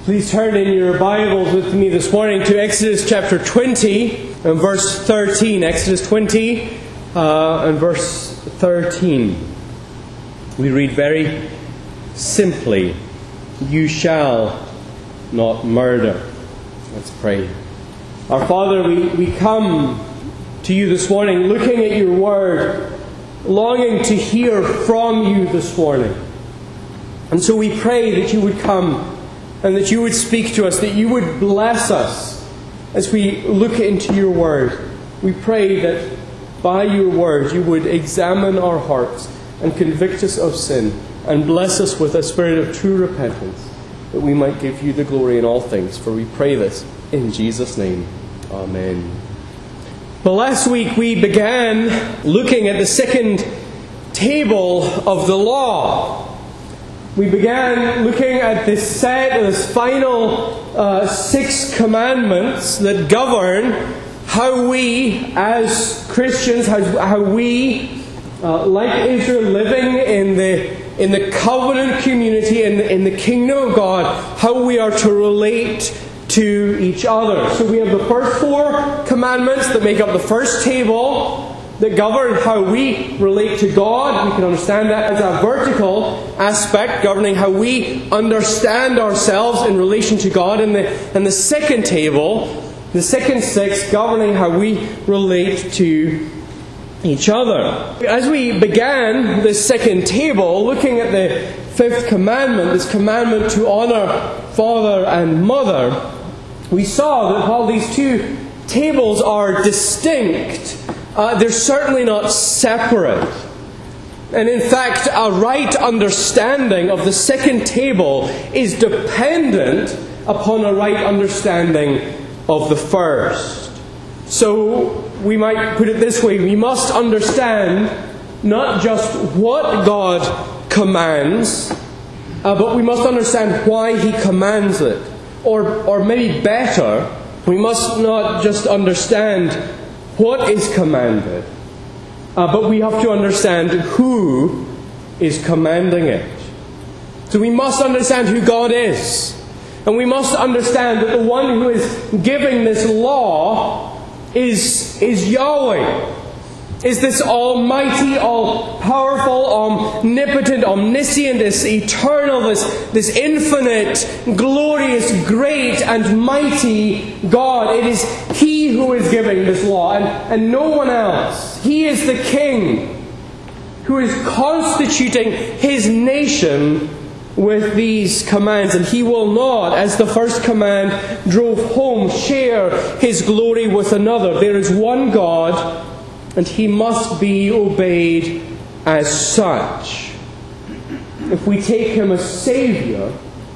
Please turn in your Bibles with me this morning to Exodus chapter 20 and verse 13. Exodus 20 and verse 13. We read very simply, "You shall not murder." Let's pray. Our Father, we come to you this morning looking at your word, longing to hear from you this morning. And so we pray that you would come and that you would speak to us, that you would bless us as we look into your word. We pray that by your word you would examine our hearts and convict us of sin and bless us with a spirit of true repentance, that we might give you the glory in all things. For we pray this in Jesus' name. Amen. Well, last week we began looking at the second table of the law. We began looking at this final 6 commandments that govern how we as Christians, how we, like Israel, living in the covenant community, in the kingdom of God, how we are to relate to each other. So we have the first 4 commandments that make up the first table, that govern how we relate to God. We can understand that as a vertical aspect, governing how we understand ourselves in relation to God. And the second table, the second 6, governing how we relate to each other. As we began this second table, looking at the 5th commandment, this commandment to honor father and mother, we saw that while these 2 tables are distinct, they're certainly not separate. And in fact, a right understanding of the second table is dependent upon a right understanding of the first. So we might put it this way: we must understand not just what God commands, but we must understand why He commands it. Or maybe better, we must not just understand what is commanded, but we have to understand who is commanding it. So we must understand who God is. And we must understand that the one who is giving this law is Yahweh. Is this almighty, all-powerful, omnipotent, omniscient, this eternal, this infinite, glorious, great and mighty God. It is He who is giving this law and no one else. He is the King who is constituting His nation with these commands. And He will not, as the first command drove home, share His glory with another. There is one God, and He must be obeyed as such. If we take Him as Saviour,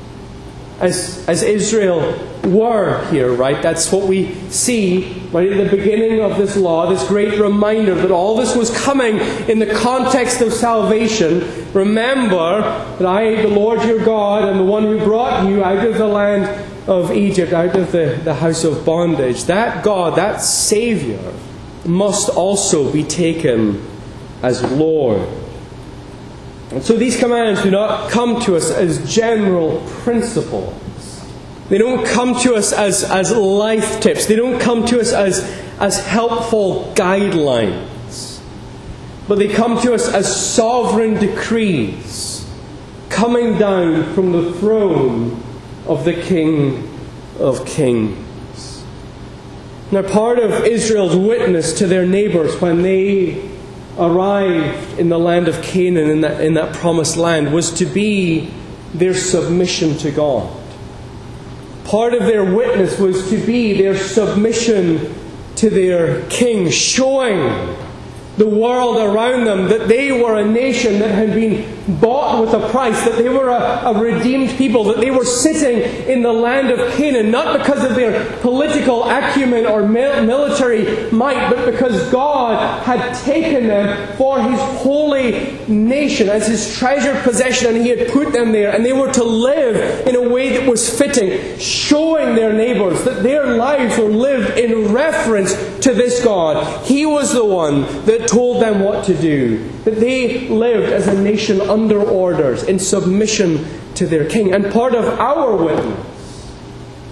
as Israel were here, right? That's what we see right at the beginning of this law, this great reminder that all this was coming in the context of salvation. Remember that I, the Lord your God, am the one who brought you out of the land of Egypt, out of the house of bondage. That God, that Saviour, must also be taken as Lord. And so these commands do not come to us as general principles. They don't come to us as life tips. They don't come to us as helpful guidelines. But they come to us as sovereign decrees coming down from the throne of the King of Kings. Now, part of Israel's witness to their neighbours when they arrived in the land of Canaan, in that promised land, was to be their submission to God. Part of their witness was to be their submission to their King, showing the world around them that they were a nation that had been bought with a price, that they were a redeemed people, that they were sitting in the land of Canaan, not because of their political acumen or military might, but because God had taken them for His holy nation as His treasured possession, and He had put them there, and they were to live in a way that was fitting, showing their neighbours that their lives were lived in reference to this God. He was the one that told them what to do, that they lived as a nation under orders, in submission to their King. And part of our witness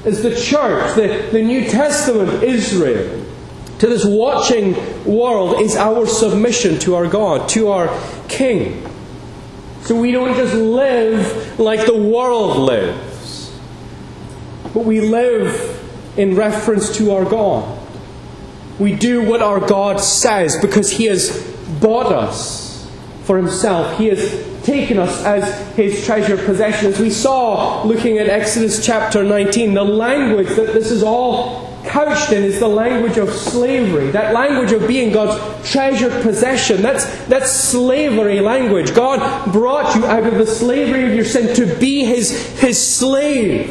as the church, the New Testament Israel, to this watching world, is our submission to our God, to our King. So we don't just live like the world lives, but we live in reference to our God. We do what our God says because He has bought us for Himself. He has taken us as His treasured possession. As we saw looking at Exodus chapter 19, the language that this is all couched in is the language of slavery. That language of being God's treasured possession. That's slavery language. God brought you out of the slavery of your sin to be His slave,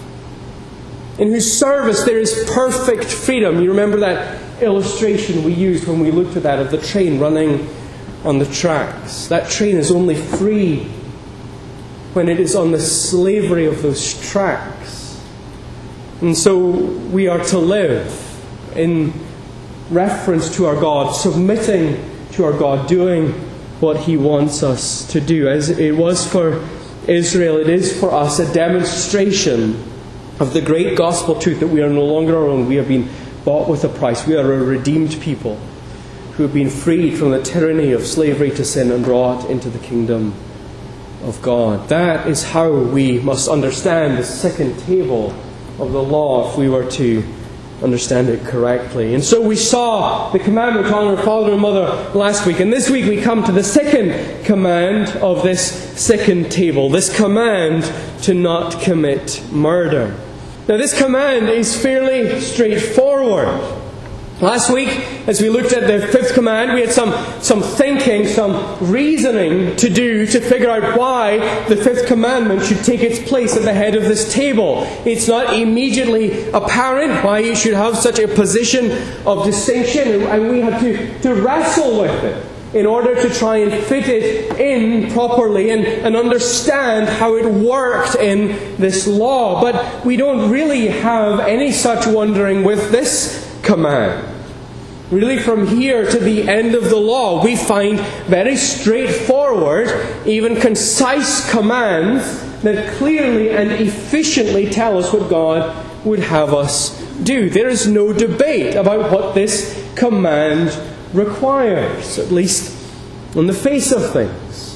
in whose service there is perfect freedom. You remember that illustration we used when we looked at that of the train running on the tracks. That train is only free when it is on the slavery of those tracks. And so we are to live in reference to our God, submitting to our God, doing what He wants us to do. As it was for Israel, it is for us a demonstration of the great gospel truth that we are no longer our own. We have been bought with a price. We are a redeemed people who have been freed from the tyranny of slavery to sin and brought into the kingdom of God. That is how we must understand the second table of the law if we were to understand it correctly. And so we saw the commandment to honor father and mother last week. And this week we come to the second command of this second table. This command to not commit murder. Now this command is fairly straightforward. Last week, as we looked at the fifth command, we had some thinking, some reasoning to do to figure out why the fifth commandment should take its place at the head of this table. It's not immediately apparent why it should have such a position of distinction, and we had to wrestle with it in order to try and fit it in properly and understand how it worked in this law. But we don't really have any such wondering with this command. Really, from here to the end of the law, we find very straightforward, even concise commands that clearly and efficiently tell us what God would have us do. There is no debate about what this command requires, at least on the face of things.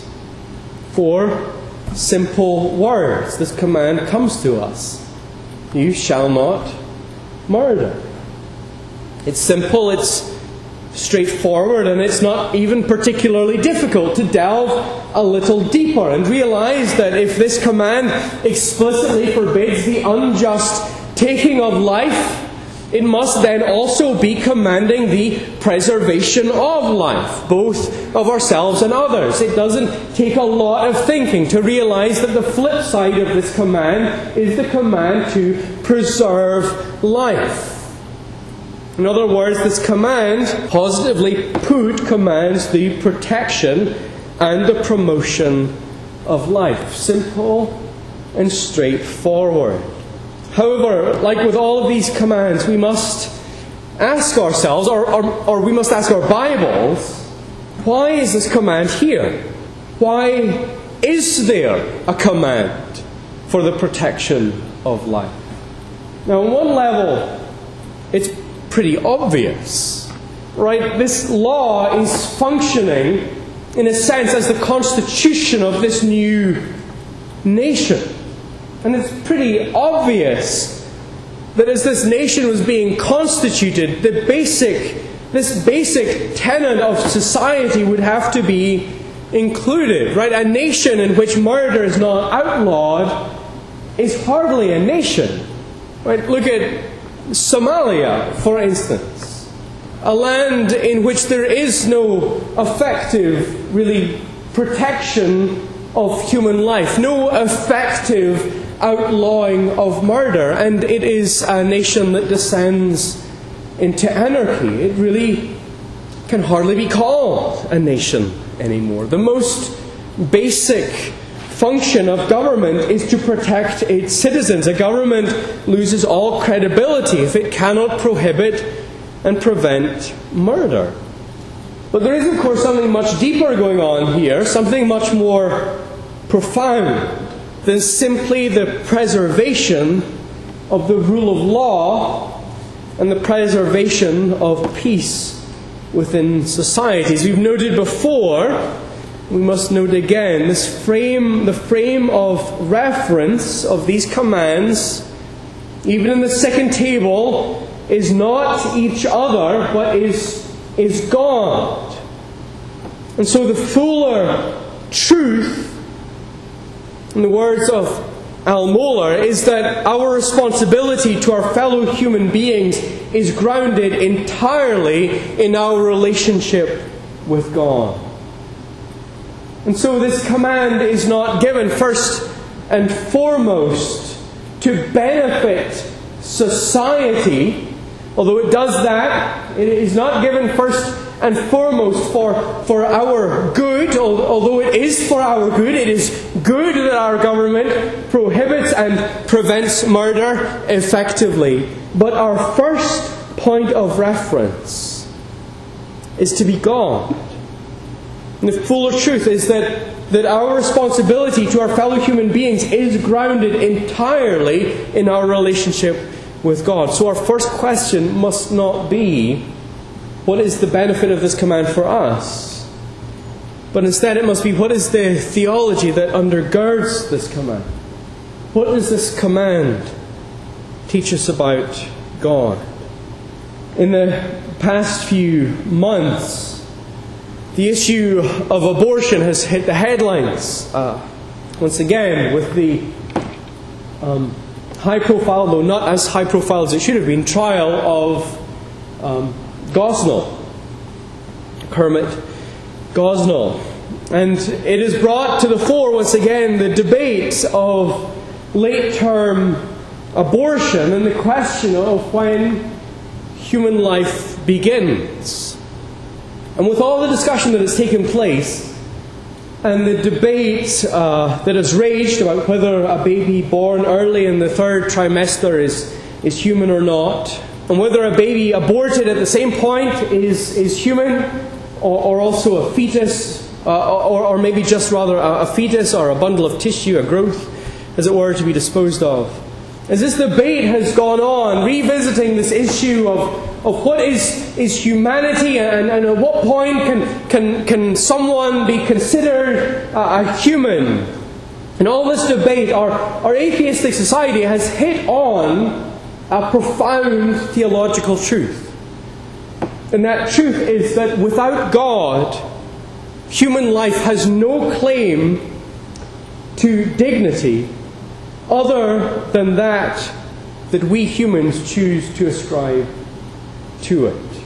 4 simple words. This command comes to us. You shall not murder. It's simple, it's straightforward, and it's not even particularly difficult to delve a little deeper and realize that if this command explicitly forbids the unjust taking of life, it must then also be commanding the preservation of life, both of ourselves and others. It doesn't take a lot of thinking to realize that the flip side of this command is the command to preserve life. In other words, this command, positively put, commands the protection and the promotion of life. Simple and straightforward. However, like with all of these commands, we must ask ourselves, or we must ask our Bibles, why is this command here? Why is there a command for the protection of life? Now, on one level, it's pretty obvious, right? This law is functioning, in a sense, as the constitution of this new nation. And it's pretty obvious that as this nation was being constituted, this basic tenet of society would have to be included, right? A nation in which murder is not outlawed is hardly a nation, right? Look at Somalia, for instance, a land in which there is no effective, really, protection of human life, no effective outlawing of murder, and it is a nation that descends into anarchy. It really can hardly be called a nation anymore. The most basic function of government is to protect its citizens. A government loses all credibility if it cannot prohibit and prevent murder. But there is, of course, something much deeper going on here, something much more profound than simply the preservation of the rule of law and the preservation of peace within societies. We've noted before, we must note again, the frame of reference of these commands, even in the second table, is not each other, but is God. And so the fuller truth, in the words of Al Mohler, is that our responsibility to our fellow human beings is grounded entirely in our relationship with God. And so this command is not given first and foremost to benefit society, although it does that. It is not given first and foremost for our good, although it is for our good. It is good that our government prohibits and prevents murder effectively. But our first point of reference is to be God. And the fuller truth is that our responsibility to our fellow human beings is grounded entirely in our relationship with God. So our first question must not be, what is the benefit of this command for us? But instead it must be, what is the theology that undergirds this command? What does this command teach us about God? In the past few months, the issue of abortion has hit the headlines. Once again, with the high-profile, though not as high-profile as it should have been, trial of Gosnell, Kermit Gosnell. And it has brought to the fore, once again, the debate of late-term abortion and the question of when human life begins. And with all the discussion that has taken place, and the debate that has raged about whether a baby born early in the third trimester is human or not, and whether a baby aborted at the same point is human, or also a fetus, or maybe just rather a fetus or a bundle of tissue, a growth, as it were, to be disposed of. As this debate has gone on, revisiting this issue of what is humanity, and at what point can someone be considered a human. In all this debate, our atheistic society has hit on a profound theological truth. And that truth is that without God, human life has no claim to dignity other than that we humans choose to ascribe to it.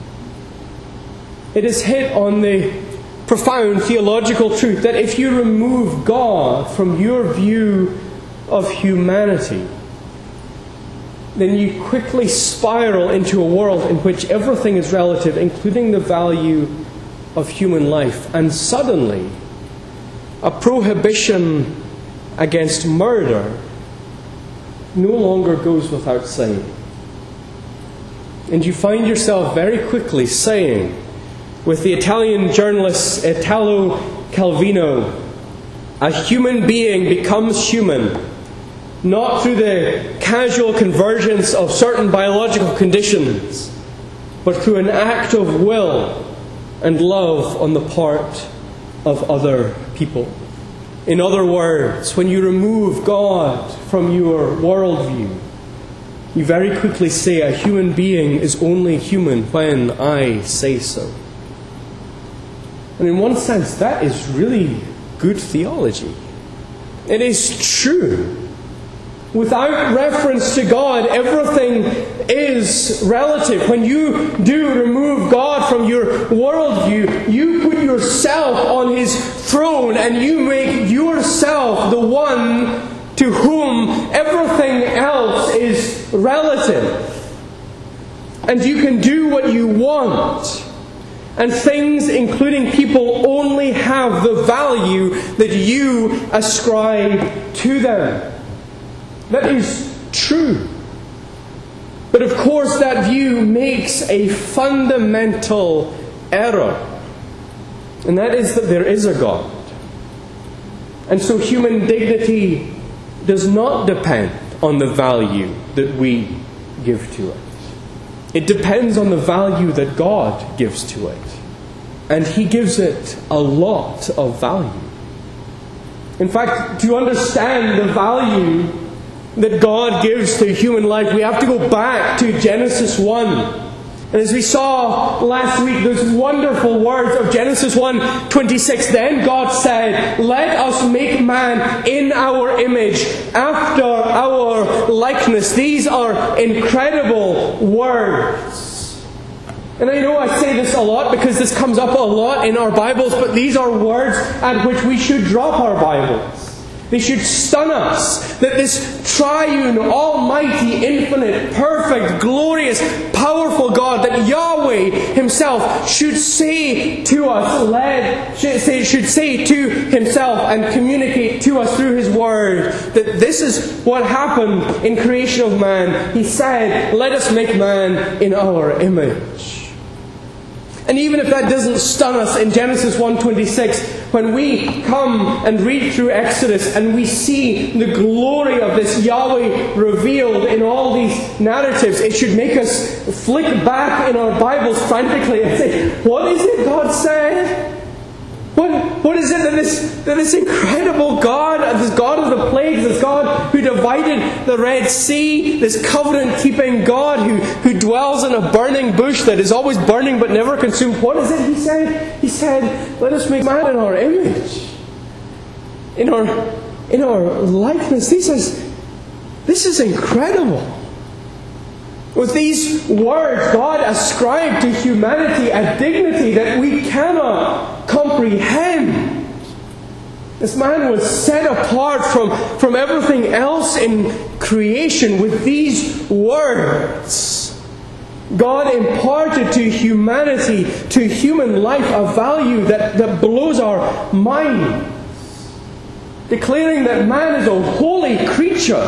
It is hit on the profound theological truth that if you remove God from your view of humanity, then you quickly spiral into a world in which everything is relative, including the value of human life. And suddenly, a prohibition against murder no longer goes without saying. And you find yourself very quickly saying, with the Italian journalist Italo Calvino, a human being becomes human not through the casual convergence of certain biological conditions, but through an act of will and love on the part of other people. In other words, when you remove God from your worldview, you very quickly say a human being is only human when I say so. And in one sense, that is really good theology. It is true. Without reference to God, everything is relative. When you do remove God from your worldview, you put yourself on His throne and you make yourself the one to whom everything else is relative. And you can do what you want. And things, including people, only have the value that you ascribe to them. That is true. But of course that view makes a fundamental error. And that is that there is a God. And so human dignity does not depend on the value that we give to it. It depends on the value that God gives to it. And He gives it a lot of value. In fact, to understand the value that God gives to human life, we have to go back to Genesis 1. And as we saw last week, those wonderful words of Genesis 1:26, then God said, "Let us make man in our image, after our likeness." These are incredible words. And I know I say this a lot because this comes up a lot in our Bibles, but these are words at which we should drop our Bibles. They should stun us, that this triune, almighty, infinite, perfect, glorious, powerful God, that Yahweh Himself should say to us, should say to Himself and communicate to us through His Word, that this is what happened in creation of man. He said, "Let us make man in our image." And even if that doesn't stun us in Genesis 1:26, when we come and read through Exodus and we see the glory of this Yahweh revealed in all these narratives, it should make us flick back in our Bibles frantically and say, what is it God said? What is it that this incredible God, this God of the plagues, this God who divided the Red Sea, this covenant-keeping God who dwells in a burning bush that is always burning but never consumed, what is it He said? He said, "Let us make man in our image, in our likeness." This is incredible. With these words, God ascribed to humanity a dignity that we cannot comprehend. This man was set apart from everything else in creation with these words. God imparted to humanity, to human life, a value that blows our minds, declaring that man is a holy creature,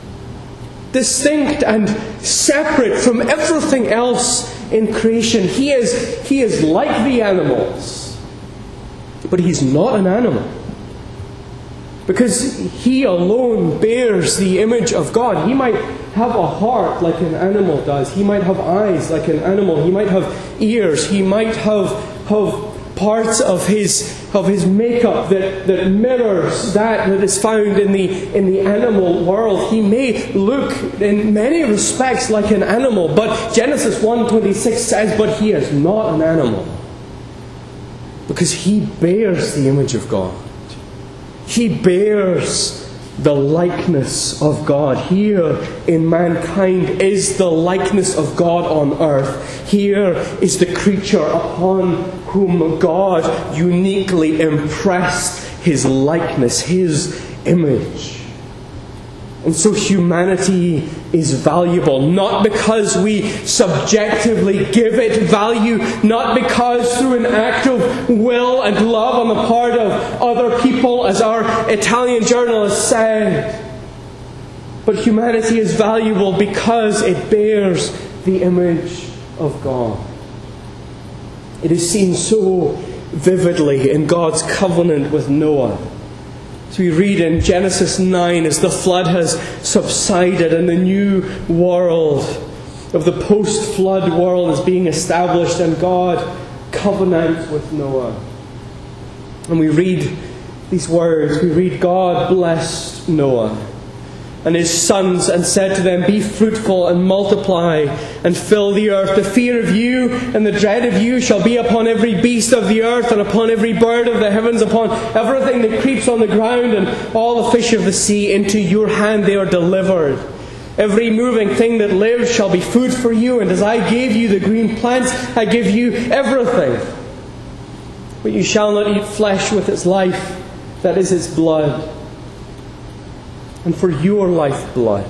distinct and separate from everything else in creation. He is like the animals, but He's not an animal, because He alone bears the image of God. He might have a heart like an animal does. He might have eyes like an animal. He might have ears. He might have parts of his makeup that mirrors that is found in the animal world. He may look in many respects like an animal, but Genesis 1:26 says, "But He is not an animal," because He bears the image of God. He bears the likeness of God. Here in mankind is the likeness of God on earth. Here is the creature upon whom God uniquely impressed His likeness, His image. And so humanity is valuable, not because we subjectively give it value, not because through an act of will and love on the part of other people, as our Italian journalist said, but humanity is valuable because it bears the image of God. It is seen so vividly in God's covenant with Noah. So we read in Genesis 9, as the flood has subsided and the new world of the post-flood world is being established, and God covenants with Noah. And we read these words. We read, "God blessed Noah and his sons and said to them, 'Be fruitful and multiply and fill the earth. The fear of you and the dread of you shall be upon every beast of the earth and upon every bird of the heavens, upon everything that creeps on the ground and all the fish of the sea. Into your hand they are delivered. Every moving thing that lives shall be food for you. And as I gave you the green plants, I give you everything. But you shall not eat flesh with its life, that is its blood. And for your lifeblood,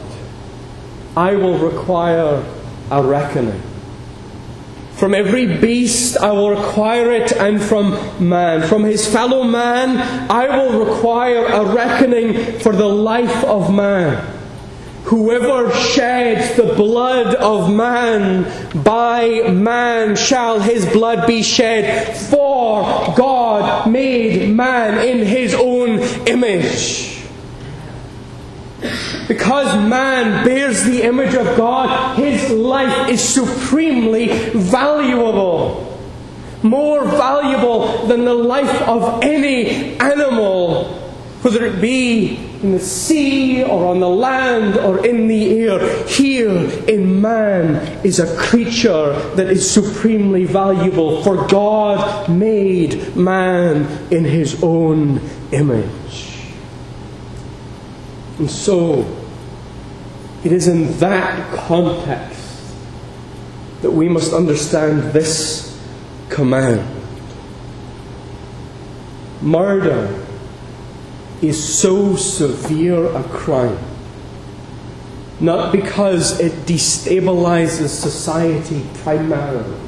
I will require a reckoning. From every beast I will require it, and from man, from his fellow man, I will require a reckoning for the life of man. Whoever sheds the blood of man, by man shall his blood be shed. For God made man in His own image. Because man bears the image of God, his life is supremely valuable. More valuable than the life of any animal, whether it be in the sea or on the land or in the air. Here in man is a creature that is supremely valuable, for God made man in his own image. And so, it is in that context that we must understand this command. Murder is so severe a crime, not because it destabilizes society primarily,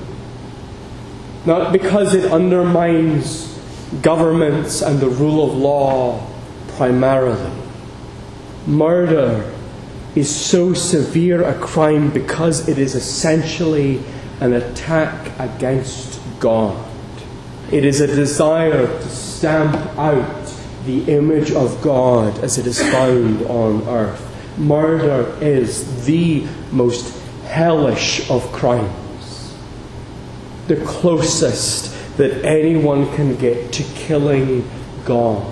not because it undermines governments and the rule of law primarily. Murder is so severe a crime because it is essentially an attack against God. It is a desire to stamp out the image of God as it is found on earth. Murder is the most hellish of crimes. The closest that anyone can get to killing God.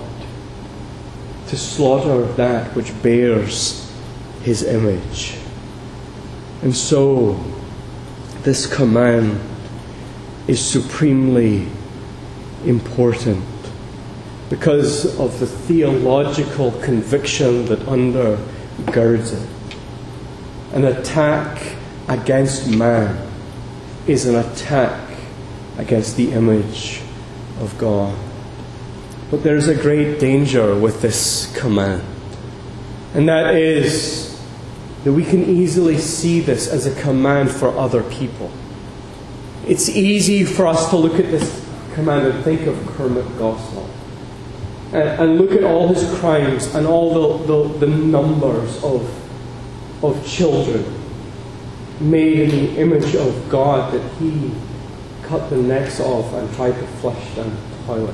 To slaughter that which bears his image. And so, this command is supremely important because of the theological conviction that undergirds it. An attack against man is an attack against the image of God. But there is a great danger with this command. And that is that we can easily see this as a command for other people. It's easy for us to look at this command and think of Kermit Gosnell. And look at all his crimes and all the numbers of children made in the image of God that he cut the necks of and tried to flush down toilets.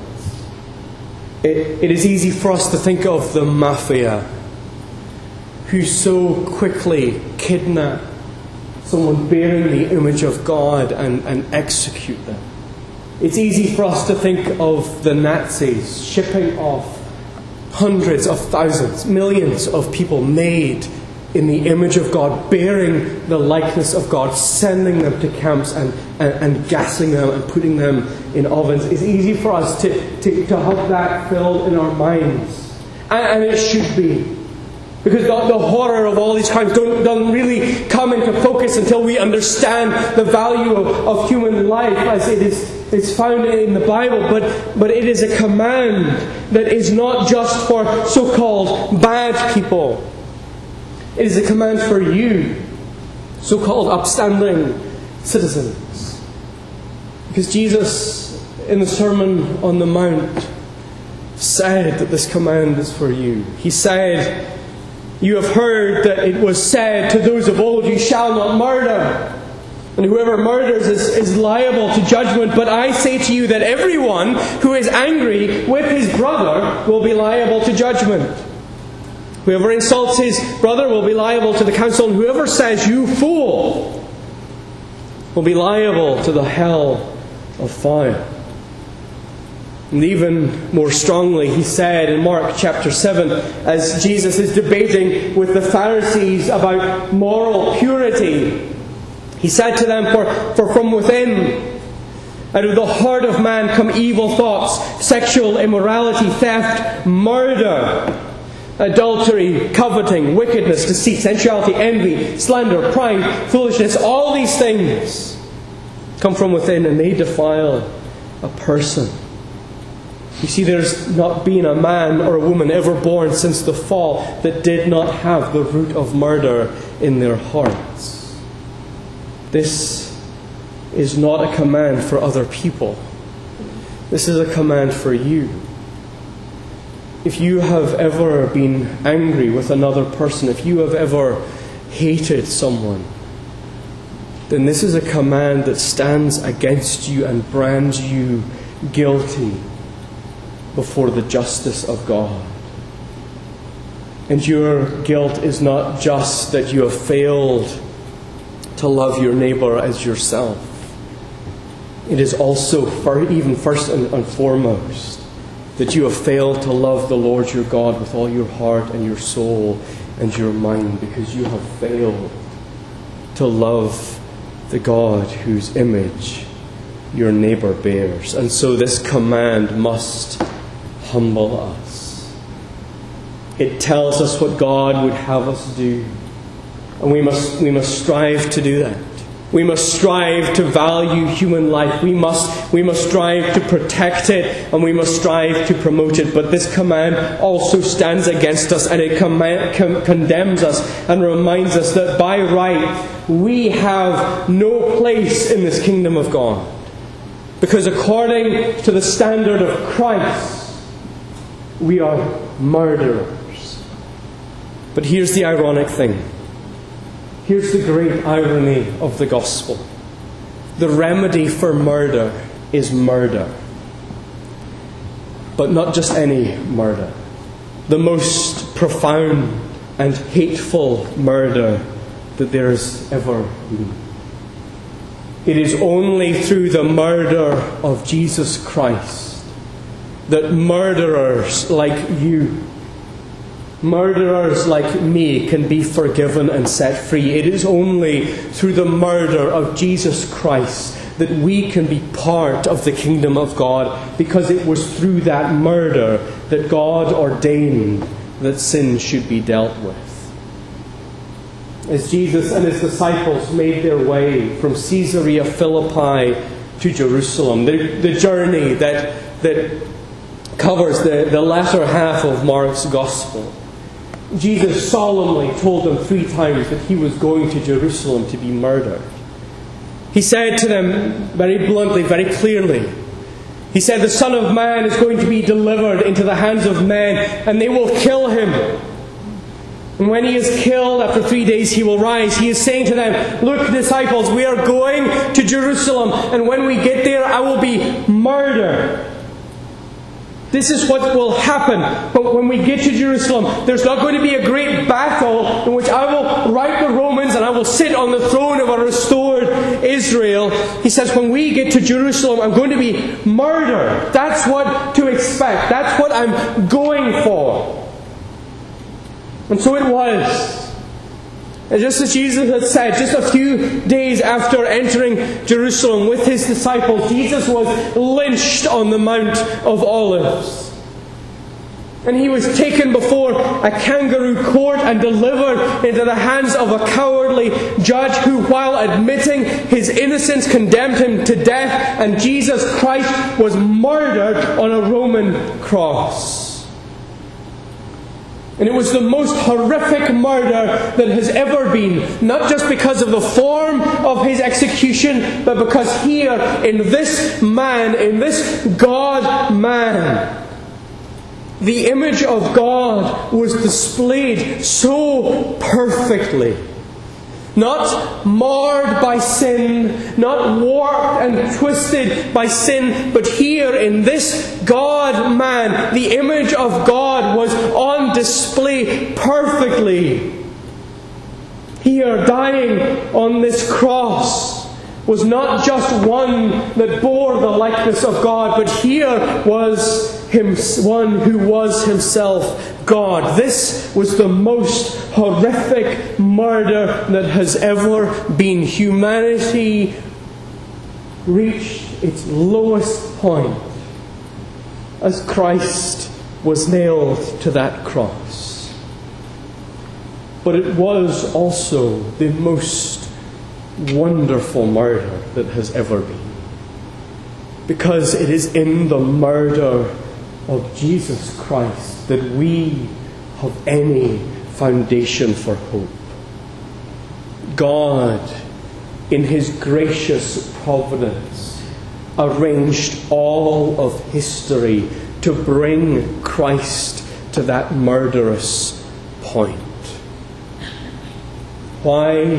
It is easy for us to think of the mafia, who so quickly kidnap someone bearing the image of God and execute them. It's easy for us to think of the Nazis shipping off hundreds of thousands, millions of people made in the image of God, bearing the likeness of God, sending them to camps and gassing them and putting them in ovens. It's easy for us to have that filled in our minds. And it should be. Because the horror of all these crimes don't really come into focus until we understand the value of human life as it is found in the Bible. But it is a command that is not just for so-called bad people. It is a command for you, so-called upstanding citizens. Because Jesus, in the Sermon on the Mount, said that this command is for you. He said, "You have heard that it was said to those of old, 'You shall not murder.' And whoever murders is liable to judgment. But I say to you that everyone who is angry with his brother will be liable to judgment. Whoever insults his brother will be liable to the council. And whoever says, 'You fool,' will be liable to the hell of fire." And even more strongly, he said in Mark chapter 7, as Jesus is debating with the Pharisees about moral purity, he said to them, For from within, out of the heart of man come evil thoughts, sexual immorality, theft, murder, adultery, coveting, wickedness, deceit, sensuality, envy, slander, pride, foolishness. All these things come from within and they defile a person. You see, there's not been a man or a woman ever born since the fall that did not have the root of murder in their hearts. This is not a command for other people. This is a command for you. If you have ever been angry with another person, if you have ever hated someone, then this is a command that stands against you and brands you guilty before the justice of God. And your guilt is not just that you have failed to love your neighbour as yourself. It is also, even first and foremost, that you have failed to love the Lord your God with all your heart and your soul and your mind, because you have failed to love the God whose image your neighbour bears. And so this command must humble us. It tells us what God would have us do. And we must strive to do that. We must strive to value human life. We must strive to protect it, and we must strive to promote it. But this command also stands against us, and it condemns us and reminds us that by right we have no place in this kingdom of God. Because according to the standard of Christ, we are murderers. But here's the ironic thing. Here's the great irony of the gospel. The remedy for murder is murder. But not just any murder. The most profound and hateful murder that there has ever been. It is only through the murder of Jesus Christ that murderers like you, murderers like me, can be forgiven and set free. It is only through the murder of Jesus Christ that we can be part of the kingdom of God, because it was through that murder that God ordained that sin should be dealt with. As Jesus and his disciples made their way from Caesarea Philippi to Jerusalem, the journey that covers the latter half of Mark's Gospel, Jesus solemnly told them 3 times that he was going to Jerusalem to be murdered. He said to them very bluntly, very clearly, he said, the Son of Man is going to be delivered into the hands of men, and they will kill him. And when he is killed, after 3 days he will rise. He is saying to them, look, disciples, we are going to Jerusalem, and when we get there, I will be murdered. This is what will happen. But when we get to Jerusalem, there's not going to be a great battle in which I will right the Romans and I will sit on the throne of a restored Israel. He says, when we get to Jerusalem, I'm going to be murdered. That's what to expect. That's what I'm going for. And so it was. And just as Jesus had said, just a few days after entering Jerusalem with his disciples, Jesus was lynched on the Mount of Olives. And he was taken before a kangaroo court and delivered into the hands of a cowardly judge who, while admitting his innocence, condemned him to death. And Jesus Christ was murdered on a Roman cross. And it was the most horrific murder that has ever been. Not just because of the form of his execution, but because here, in this man, in this God-man, the image of God was displayed so perfectly. Not marred by sin, not warped and twisted by sin, but here in this God-man, the image of God was on display perfectly. Here, dying on this cross, was not just one that bore the likeness of God, but here was one who was himself God. This was the most horrific murder that has ever been. Humanity reached its lowest point as Christ was nailed to that cross. But it was also the most wonderful murder that has ever been. Because it is in the murder of Jesus Christ that we have any foundation for hope. God, in his gracious providence, arranged all of history to bring Christ to that murderous point. Why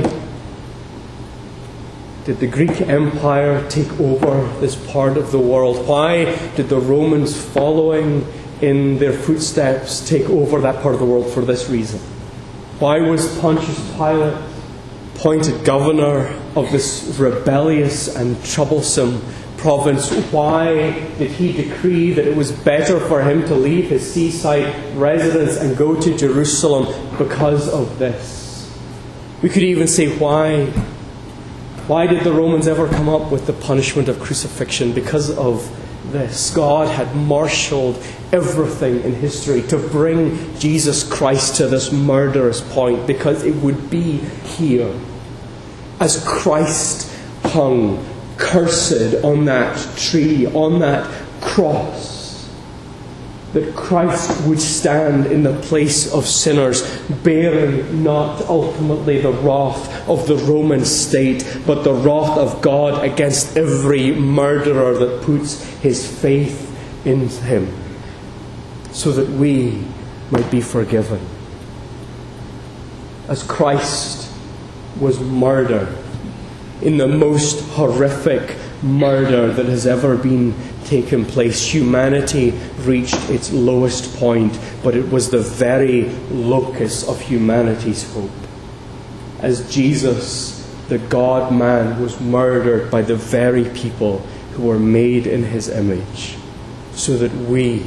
did the Greek Empire take over this part of the world? Why did the Romans following in their footsteps take over that part of the world for this reason. Why was Pontius Pilate appointed governor of this rebellious and troublesome province? Why did he decree that it was better for him to leave his seaside residence and go to Jerusalem? Because of this. We could even say why. Why did the Romans ever come up with the punishment of crucifixion? Because of this. God had marshaled everything in history to bring Jesus Christ to this murderous point, because it would be here, as Christ hung cursed on that tree, on that cross, that Christ would stand in the place of sinners, bearing not ultimately the wrath of the Roman state, but the wrath of God against every murderer that puts his faith in him, so that we might be forgiven. As Christ was murdered in the most horrific murder that has ever been taken place, humanity reached its lowest point, but it was the very locus of humanity's hope. As Jesus, the God-man, was murdered by the very people who were made in his image, so that we,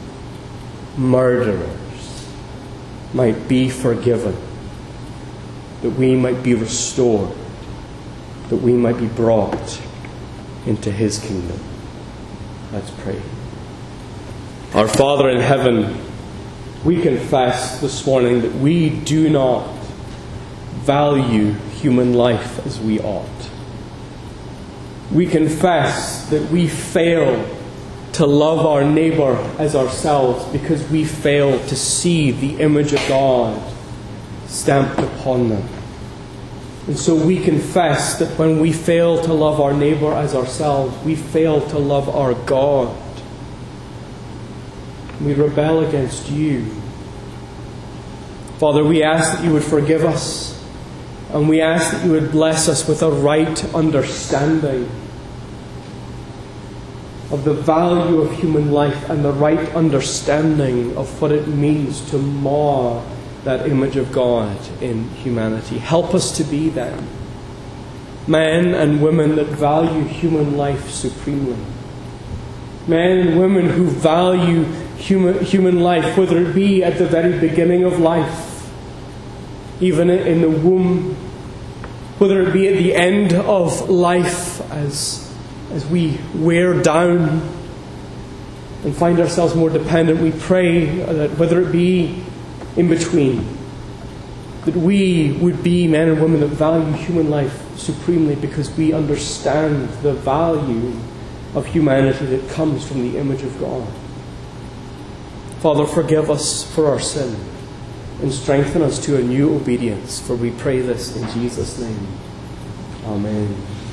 murderers, might be forgiven, that we might be restored, that we might be brought into his kingdom. Let's pray. Our Father in heaven, we confess this morning that we do not value human life as we ought. We confess that we fail to love our neighbour as ourselves because we fail to see the image of God stamped upon them. And so we confess that when we fail to love our neighbour as ourselves, we fail to love our God. We rebel against you. Father, we ask that you would forgive us, and we ask that you would bless us with a right understanding of the value of human life and the right understanding of what it means to mar that image of God in humanity. Help us to be them, men and women that value human life supremely. Men and women who value human life, whether it be at the very beginning of life, even in the womb, whether it be at the end of life as we wear down and find ourselves more dependent. We pray that whether it be in between, that we would be men and women that value human life supremely because we understand the value of humanity that comes from the image of God. Father, forgive us for our sin and strengthen us to a new obedience, for we pray this in Jesus' name. Amen.